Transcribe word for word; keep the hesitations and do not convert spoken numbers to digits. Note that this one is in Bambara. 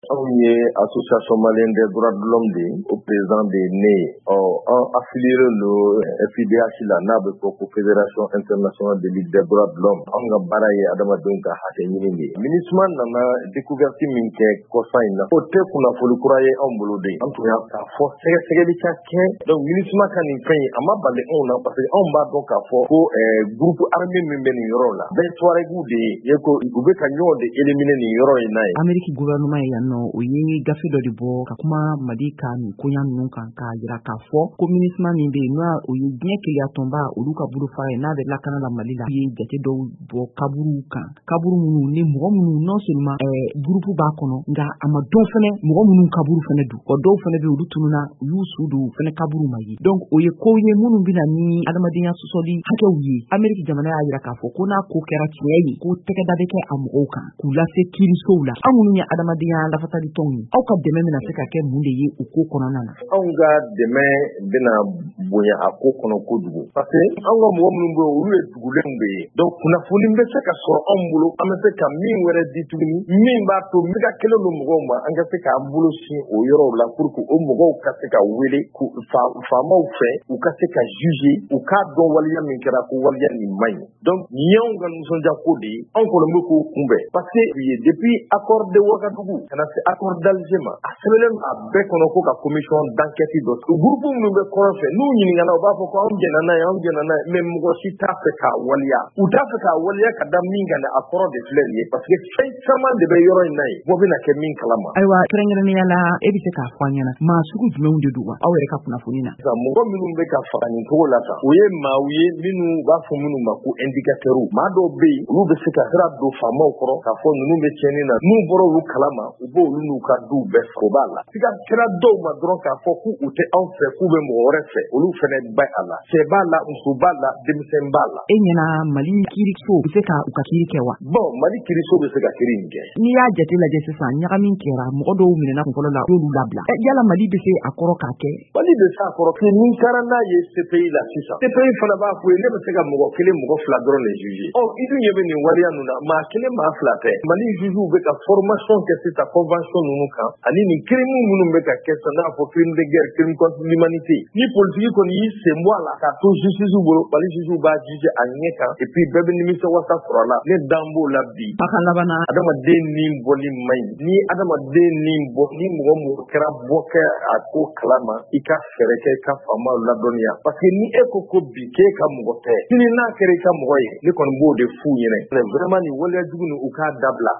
Anw ye association malienne des droits de l'homme de o président de ne ɔ an affilié don F I D H la n'a bɛ fɔ ko fédération internationale de ligue des droits de l'homme. Anw ka baara ye adamadenw ka hakɛ ɲini de ye. MINUSMA nana découverte min kɛ kɔsan in na o tɛ kunnafoni kura ye anw bolo de. An tun y'a k'a fɔ sɛgɛsɛgɛli ka kɛ donc MINUSMA ka nin fɛn in a ma bali anw na parce que anw b'a dɔn k'a fɔ ko ɛɛ groupe armé min bɛ nin yɔrɔ la bɛɛ tuaregu de ye ko u bɛ ka ɲɔgɔn de éliminer nin yɔrɔ in na ye. Amérique gouvernement yan nɔ o ye gafe dɔ de bɔ ka kuma Mali ka nin koɲa ninnu kan k'a jira k'a fɔ ko MINUSMA min bɛ yen n'o o ye diɲɛ kelenya tɔnba olu ka bolo fara ye n'a bɛ lakana la Mali la ye jate dɔw bɔ kaburu kan kaburu minnu ni mɔgɔ minnu non seulement ɛɛ groupe b'a kɔnɔ nka a ma dɔn fɛnɛ mɔgɔ minnu kaburu fɛnɛ don o dɔw fɛnɛ bɛ olu tununa u y'u su don fɛnɛ kaburu ma ye donc o ye ko ye minnu bɛna ni adamadenya sɔsɔli hakɛw ye Amérique jamana y'a jira k'a fɔ ko n'a ko kɛra tiɲɛ ye ko tɛgɛda bɛ kɛ a mɔgɔw kan k'u lase kiirisow la aw minnu ye adamadenya lafatali tɔnw ye aw ka dɛmɛ bɛna se ka kɛ mun de ye o ko kɔnɔna na. Anw ka dɛmɛ bɛna bonya a ko kɔnɔ kojugu parce que anw ka mɔgɔ minnu bɛ olu ye dugulenw de ye donc kunnafoni bɛ se ka sɔrɔ anw bolo an bɛ se ka min wɛrɛ di tuguni min b'a to min ka kelen don mɔgɔw ma an ka se k'an bolo sin o yɔrɔw la pour que o mɔgɔw ka se ka wele faamaw fɛ u ka se ka juger u k'a dɔn waliya min kɛra ko waliya nin man ɲi donc nin y'anw ka nisɔndiya ko de ye anw kɔni bɛ k'o kunbɛn parce que depuis accord de Ouagadougou ka na se accord d'Alger ma a sɛbɛnlen a bɛɛ kɔnɔ ko ka commission d'enquête dɔ groupe minnu bɛ kɔrɔn fɛ n'u ɲininkana u b'a fɔ ko anw jɛnna n'a ye anw jɛnna n'a ye mais mɔgɔ si t'a fɛ k'a waliya u t'a fɛ k'a waliya ka da min kan a kɔrɔ de filɛ nin ye parce que fɛn caman de bɛ yɔrɔ in na ye bɔ bɛna kɛ min kalama. Ayiwa kɛrɛnkɛrɛnnenya la e bɛ se k'a fɔ an ɲɛna maa sugu jumɛnw de don wa aw yɛrɛ ka kunnafoni na. Mɔgɔ minnu bɛ ka faga nin cogo la sa o ye maaw ye minnu b'a fɔ minnu ma ko indicateurs maa dɔw bɛ yen olu bɛ se ka sira don faamaw kɔrɔ k'a fɔ ninnu bɛ tiɲɛni na n'u bɔra olu kalama u b'olu n'u ka duw bɛɛ fɔ o b'a la siga kɛra dɔw ma dɔrɔn k'a fɔ k'u tɛ anw fɛ k'u bɛ mɔgɔ wɛrɛ fɛ olu fɛnɛ bɛ a la cɛ b'a la muso b'a la denmisɛn b'a la. E ɲɛna Mali kiiriso bɛ se ka u ka kiiri kɛ wa. Bon Mali kiiriso bɛ se ka kiiri in kɛ. N'i y'a jate lajɛ sisan ɲagamin kɛra mɔgɔ dɔw minɛna kun fɔlɔ la y'olu labila ɛ yala Mali bɛ se a kɔrɔ k'a kɛ. Mali bɛ se a kɔrɔ kɛ ni taara n'a ye C P I la sisan C P I fana b'a fɔ ye ne bɛ se ka mɔgɔ kelen mɔgɔ fila dɔrɔn de juger ɔ i dun ɲɛ bɛ nin waleya ninnu na maa kelen maa fila tɛ Mali juges bɛ ka formation kɛ sisan convention ninnu kan ani nin crime minnu bɛ ka kɛ sisan n'a fɔ crime de guerre crime contre l'humanité ni politique kɔni y'i sen bɔ a la k'a to justice bolo Mali juges b'a juger a ɲɛ kan et puis bɛɛ bɛ nimisa wasa sɔrɔ a la ne dan b'o la bi. A ka laban adamaden ni bɔli man ɲi ni adamaden ni bɔ ni mɔgɔ mɔgɔ kɛra bɔ kɛ a ko kalama i ka fɛɛrɛ kɛ i ka faamaw ladɔnniya parce que ni e ko ko bi k'e ka mɔgɔ tɛ sini n'a kɛra i ka mɔgɔ ye ne kɔni b'o de f'u ɲɛna vraiment nin waleyajugu nin u k'a dabila.